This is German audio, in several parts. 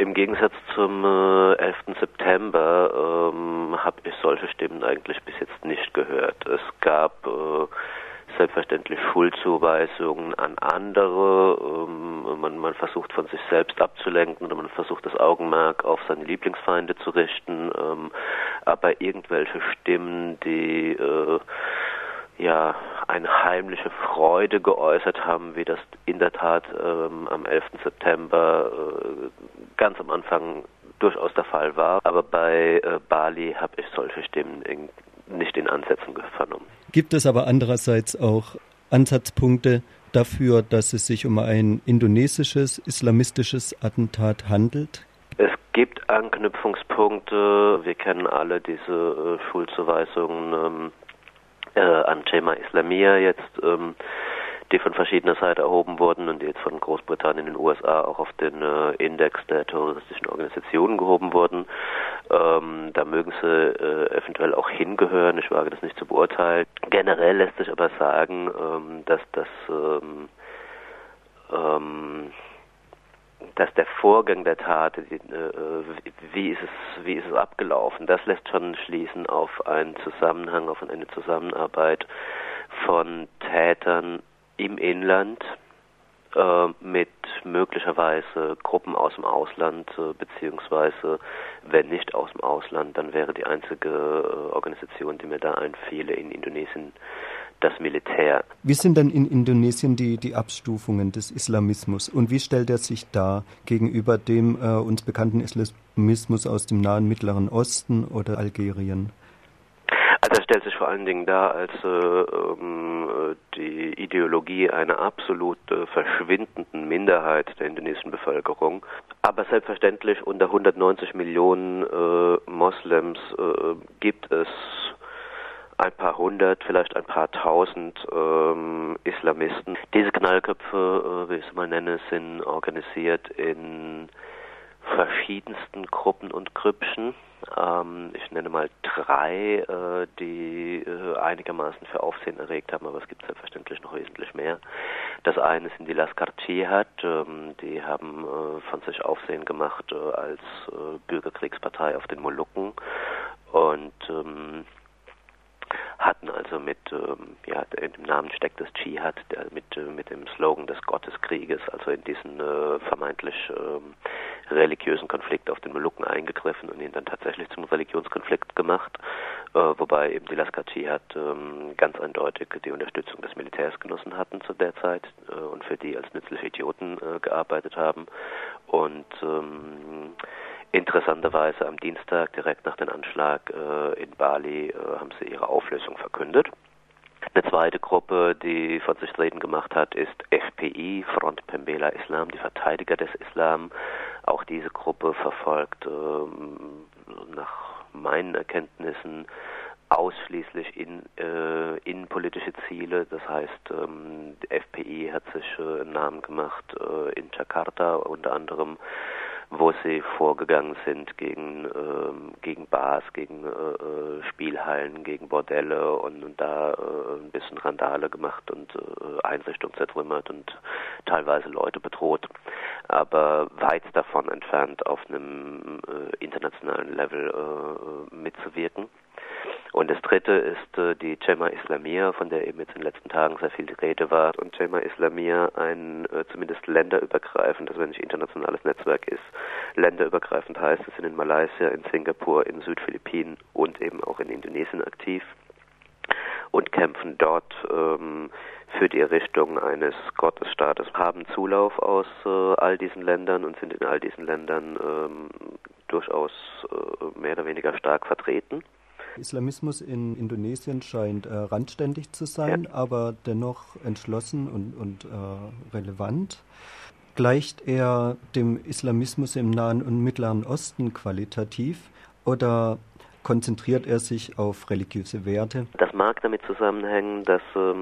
Im Gegensatz zum 11. September habe ich solche Stimmen eigentlich bis jetzt nicht gehört. Es gab selbstverständlich Schuldzuweisungen an andere. Man versucht von sich selbst abzulenken oder man versucht das Augenmerk auf seine Lieblingsfeinde zu richten. Aber irgendwelche Stimmen, die eine heimliche Freude geäußert haben, wie das in der Tat am 11. September ganz am Anfang durchaus der Fall war. Aber bei Bali habe ich solche Stimmen nicht in Ansätzen vernommen. Gibt es aber andererseits auch Ansatzpunkte dafür, dass es sich um ein indonesisches, islamistisches Attentat handelt? Es gibt Anknüpfungspunkte. Wir kennen alle diese Schuldzuweisungen an Jemaah Islamiyah jetzt, die von verschiedener Seite erhoben wurden und die jetzt von Großbritannien und den USA auch auf den Index der terroristischen Organisationen gehoben wurden. Da mögen sie eventuell auch hingehören, ich wage das nicht zu beurteilen. Generell lässt sich aber sagen, dass der Vorgang der Tat, wie ist es abgelaufen, das lässt schon schließen auf einen Zusammenhang, auf eine Zusammenarbeit von Tätern im Inland mit möglicherweise Gruppen aus dem Ausland, beziehungsweise wenn nicht aus dem Ausland, dann wäre die einzige Organisation, die mir da einfiele, in Indonesien das Militär. Wie sind denn in Indonesien die Abstufungen des Islamismus und wie stellt er sich dar gegenüber dem uns bekannten Islamismus aus dem nahen Mittleren Osten oder Algerien? Also er stellt sich vor allen Dingen dar als die Ideologie einer absolut verschwindenden Minderheit der indonesischen Bevölkerung. Aber selbstverständlich unter 190 Millionen Moslems gibt es ein paar hundert, vielleicht ein paar tausend Islamisten. Diese Knallköpfe, wie ich es mal nenne, sind organisiert in verschiedensten Gruppen und Grüppchen. Ich nenne mal 3, die einigermaßen für Aufsehen erregt haben, aber es gibt selbstverständlich noch wesentlich mehr. Das eine sind die Laskar Jihad, die haben von sich Aufsehen gemacht als Bürgerkriegspartei auf den Molukken und hatten also in dem Namen steckt das Dschihad, mit dem Slogan des Gotteskrieges, also in diesen vermeintlich religiösen Konflikt auf den Molukken eingegriffen und ihn dann tatsächlich zum Religionskonflikt gemacht, wobei eben die Laskar Jihad ganz eindeutig die Unterstützung des Militärs genossen hatten zu der Zeit und für die als nützliche Idioten gearbeitet haben und interessanterweise am Dienstag, direkt nach dem Anschlag in Bali, haben sie ihre Auflösung verkündet. Eine zweite Gruppe, die von sich reden gemacht hat, ist FPI, Front Pembela Islam, die Verteidiger des Islam. Auch diese Gruppe verfolgt nach meinen Erkenntnissen ausschließlich innenpolitische Ziele. Das heißt, die FPI hat sich einen Namen gemacht in Jakarta unter anderem, wo sie vorgegangen sind gegen Bars, gegen Spielhallen, gegen Bordelle und da ein bisschen Randale gemacht und Einrichtungen zertrümmert und teilweise Leute bedroht, aber weit davon entfernt auf einem internationalen Level mitzuwirken. Und das dritte ist die Jemaah Islamiyah, von der eben jetzt in den letzten Tagen sehr viel die Rede war. Und Jemaah Islamiyah ein zumindest länderübergreifendes, wenn nicht internationales Netzwerk ist. Länderübergreifend heißt, es sind in Malaysia, in Singapur, in Südphilippinen und eben auch in Indonesien aktiv und kämpfen dort für die Errichtung eines Gottesstaates, haben Zulauf aus all diesen Ländern und sind in all diesen Ländern durchaus mehr oder weniger stark vertreten. Islamismus in Indonesien scheint randständig zu sein, aber dennoch entschlossen und relevant. Gleicht er dem Islamismus im Nahen und Mittleren Osten qualitativ oder konzentriert er sich auf religiöse Werte? Das mag damit zusammenhängen, dass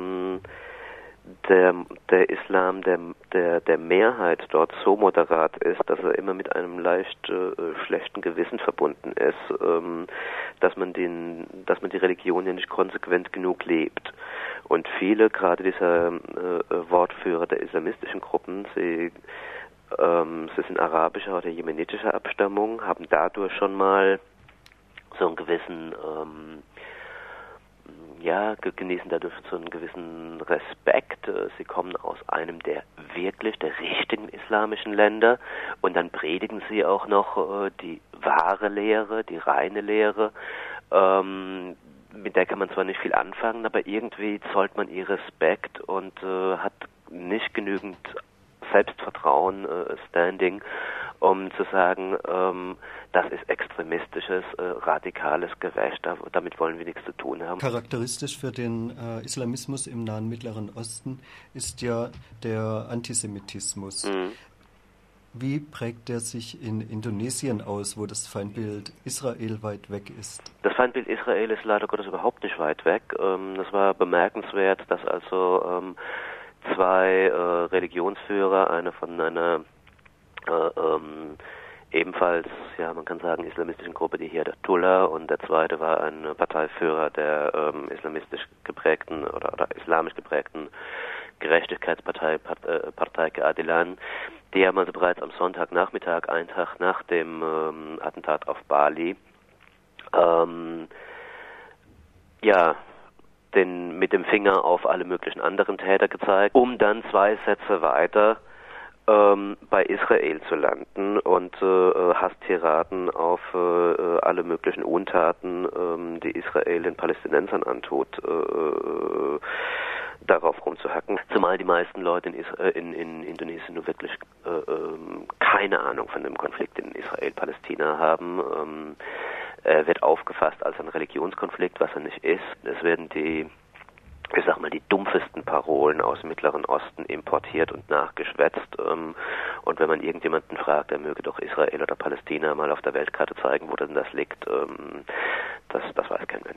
der Islam der Mehrheit dort so moderat ist, dass er immer mit einem leicht schlechten Gewissen verbunden ist, dass man die Religion ja nicht konsequent genug lebt. Und viele, gerade dieser Wortführer der islamistischen Gruppen, sie Sie sind arabischer oder jemenitischer Abstammung, haben dadurch schon mal so einen gewissen, genießen dadurch so einen gewissen Respekt. Sie kommen aus einem der richtigen islamischen Länder und dann predigen sie auch noch die wahre Lehre, die reine Lehre. Mit der kann man zwar nicht viel anfangen, aber irgendwie zollt man ihr Respekt und hat nicht genügend Selbstvertrauen, Standing, um zu sagen, das ist extremistisches, radikales Gewäsch, damit wollen wir nichts zu tun haben. Charakteristisch für den Islamismus im Nahen Mittleren Osten ist ja der Antisemitismus. Mhm. Wie prägt der sich in Indonesien aus, wo das Feindbild Israel weit weg ist? Das Feindbild Israel ist leider Gottes überhaupt nicht weit weg. Das war bemerkenswert, dass also zwei Religionsführer, einer von einer ebenfalls, man kann sagen, islamistischen Gruppe, die hier der Tullah, und der zweite war ein Parteiführer der islamistisch geprägten oder islamisch geprägten Gerechtigkeitspartei, Partei Keadilan. Die haben also bereits am Sonntagnachmittag, einen Tag nach dem Attentat auf Bali, mit dem Finger auf alle möglichen anderen Täter gezeigt, um dann 2 Sätze weiter bei Israel zu landen und Hasstiraden auf alle möglichen Untaten, die Israel den Palästinensern antut, darauf rumzuhacken. Zumal die meisten Leute in Indonesien nur wirklich keine Ahnung von dem Konflikt in Israel-Palästina haben. Er wird aufgefasst als ein Religionskonflikt, was er nicht ist. Es werden die dumpfesten Parolen aus dem Mittleren Osten importiert und nachgeschwätzt. Und wenn man irgendjemanden fragt, er möge doch Israel oder Palästina mal auf der Weltkarte zeigen, wo denn das liegt, das weiß kein Mensch.